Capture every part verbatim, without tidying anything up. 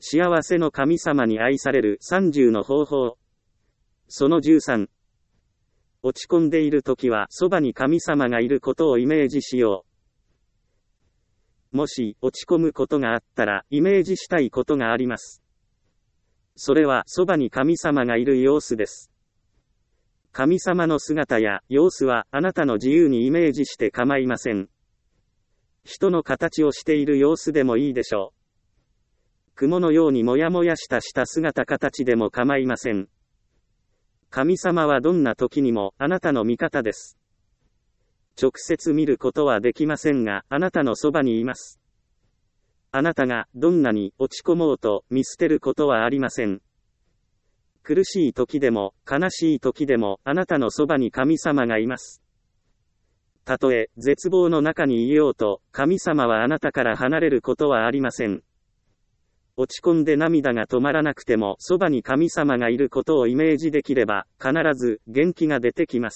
幸せの神様に愛されるさんじゅうの方法。そのじゅうさん。落ち込んでいるときはそばに神様がいることをイメージしよう。もし落ち込むことがあったらイメージしたいことがあります。それはそばに神様がいる様子です。神様の姿や様子はあなたの自由にイメージして構いません。人の形をしている様子でもいいでしょう。雲のようにもやもやしたした姿形でも構いません。神様はどんな時にもあなたの味方です。直接見ることはできませんが、あなたのそばにいます。あなたがどんなに落ち込もうと見捨てることはありません。苦しい時でも悲しい時でもあなたのそばに神様がいます。たとえ絶望の中にいようと神様はあなたから離れることはありません。落ち込んで涙が止まらなくてもそばに神様がいることをイメージできれば必ず元気が出てきます。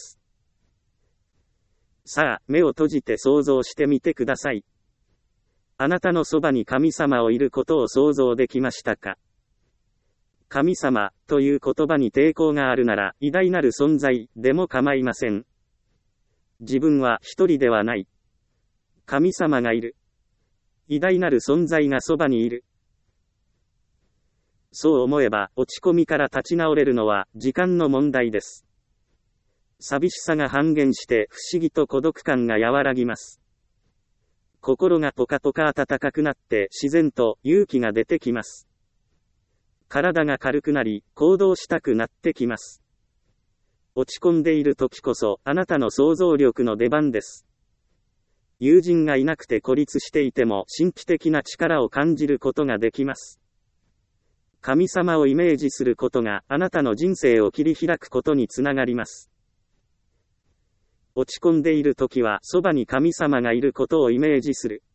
さあ、目を閉じて想像してみてください。あなたのそばに神様をいることを想像できましたか？神様という言葉に抵抗があるなら偉大なる存在でも構いません。自分は一人ではない。神様がいる。偉大なる存在がそばにいる。そう思えば落ち込みから立ち直れるのは時間の問題です。寂しさが半減して不思議と孤独感が和らぎます。心がポカポカ暖かくなって自然と勇気が出てきます。体が軽くなり行動したくなってきます。落ち込んでいる時こそあなたの想像力の出番です。友人がいなくて孤立していても神秘的な力を感じることができます。神様をイメージすることがあなたの人生を切り開くことにつながります。落ち込んでいるときはそばに神様がいることをイメージする。